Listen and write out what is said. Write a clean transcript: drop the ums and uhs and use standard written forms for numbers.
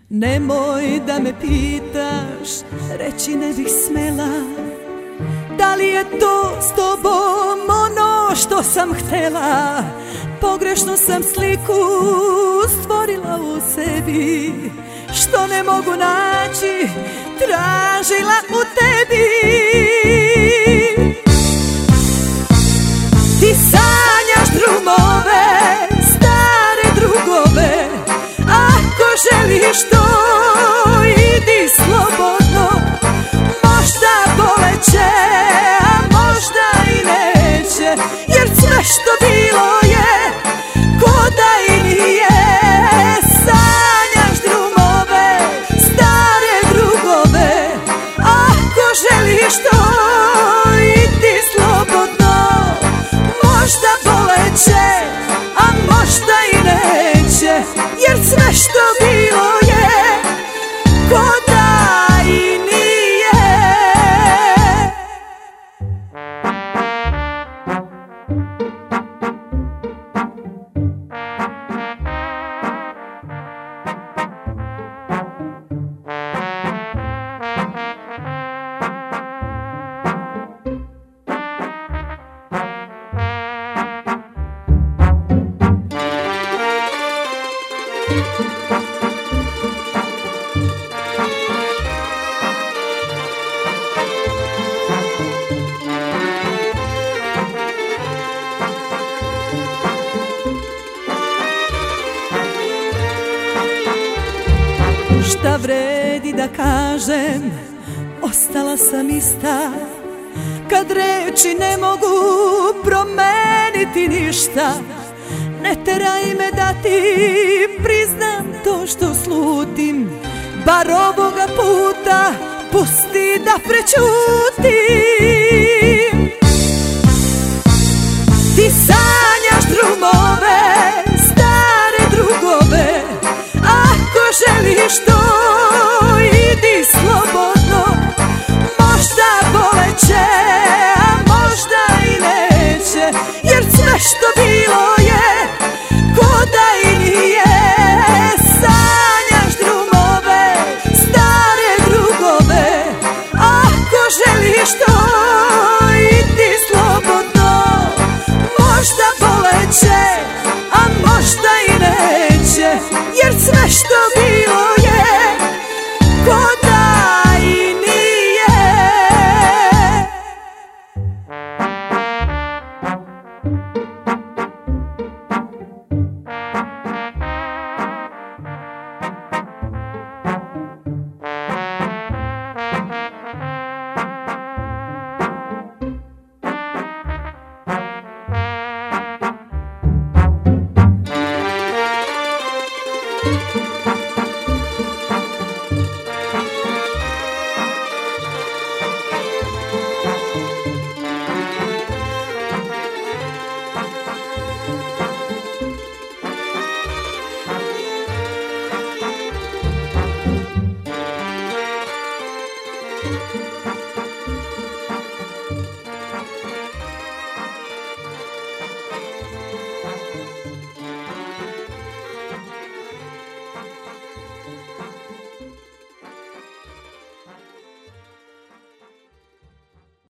Nemoj da me pitaš, reći ne bih smela, da li je to s tobom ono što sam htela. Pogrešnu sam sliku stvorila u sebi, što ne mogu naći, tražila u tebi. Ti sanjaš drumove, stare drugove, ako želiš to idi slobodno. Možda boleće, a možda i neće, jer sve što bilo je ko da i nije. Sanjaš drumove, stare drugove, ako želiš to idi slobodno. Možda boleće, a možda i neće, jer sve što bilo je ko da i nije. Šta vredi da kažem, ostala sam ista, kad reči ne mogu promeniti ništa. Ne teraj me da ti priznam to što slutim, bar ovoga puta pusti da prećutim.